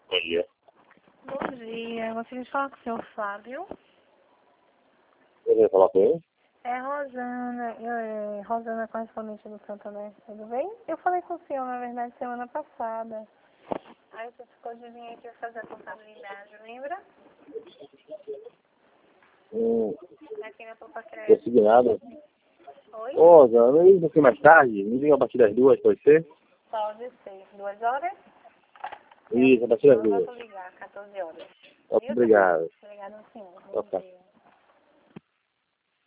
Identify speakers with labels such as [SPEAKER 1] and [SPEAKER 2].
[SPEAKER 1] Bom dia.
[SPEAKER 2] Bom dia, gostaria de falar com o senhor Fábio.
[SPEAKER 1] Eu queria falar com ele?
[SPEAKER 2] É Rosana, Rosana, correspondente do Santander, tudo bem? Eu falei com o senhor, na verdade, semana passada. Aí você ficou de vir aqui fazer a contabilidade, lembra? Aqui na Poupa
[SPEAKER 1] Tô
[SPEAKER 2] Crédito.
[SPEAKER 1] signado.
[SPEAKER 2] Oi?
[SPEAKER 1] Ô, Zé, eu ligo um pouquinho mais tarde. Me liga a partir das 2, pode ser?
[SPEAKER 2] Pode ser. 2 horas?
[SPEAKER 1] Isso, a partir das
[SPEAKER 2] Eu
[SPEAKER 1] 2.
[SPEAKER 2] vou ligar, 14 horas.
[SPEAKER 1] Obrigado.
[SPEAKER 2] Obrigada, senhor.
[SPEAKER 1] Tá,
[SPEAKER 2] Bom
[SPEAKER 1] tá.
[SPEAKER 2] dia.